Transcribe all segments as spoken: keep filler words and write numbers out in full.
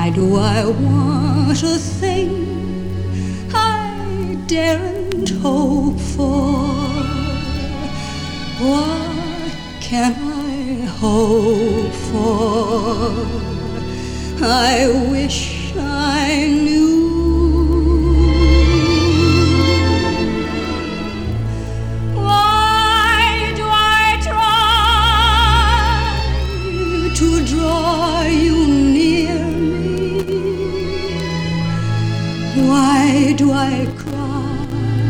Why do I want a thing I daren't hope for? What can I hope for? I wish I knew. Why do I try to draw you near me? Why do I cry?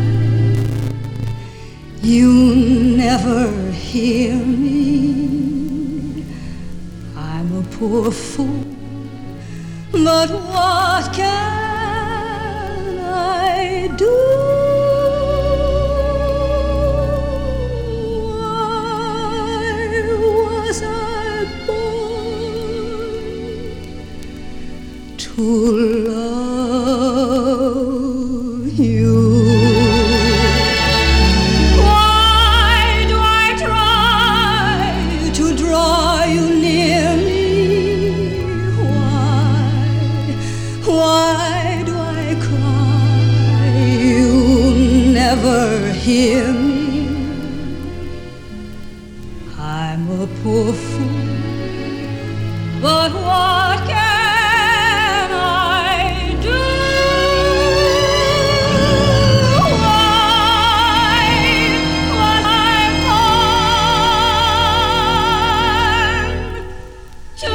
You never hear me. I'm a poor fool, but what can I do? Why was I born to love you? Why do I try to draw you near me? Why do I cry? You never hear me. I'm a poor fool, but what can I do? Why was I born to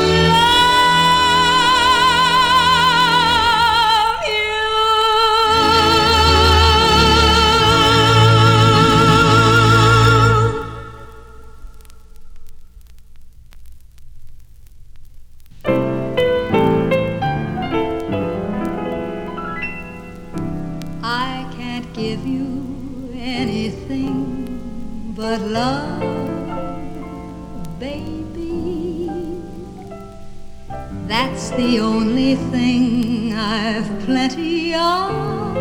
I can't give you anything but love, baby. That's the only thing I've plenty of,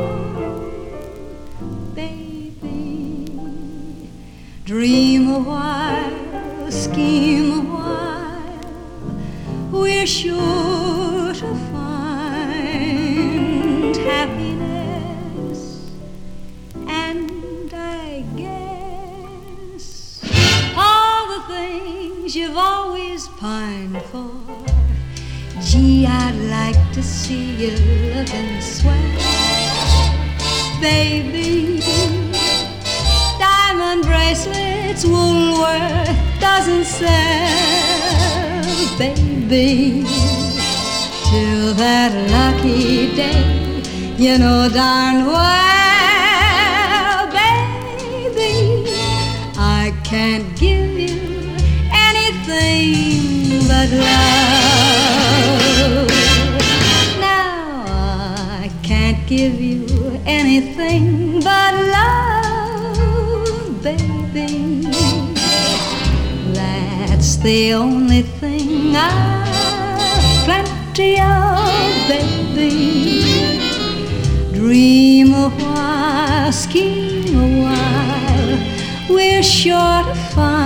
baby. Dream a while, scheme a while, we're sure to find happiness. You've always pined for. Gee, I'd like to see you looking swell, baby. Diamond bracelets Woolworth doesn't sell, baby. Till that lucky day, you know darn well, baby, I can't give you anything but love. Now I can't give you anything but love, baby. That's the only thing I've plenty of, baby. Dream a while, scheme a while, we're sure to find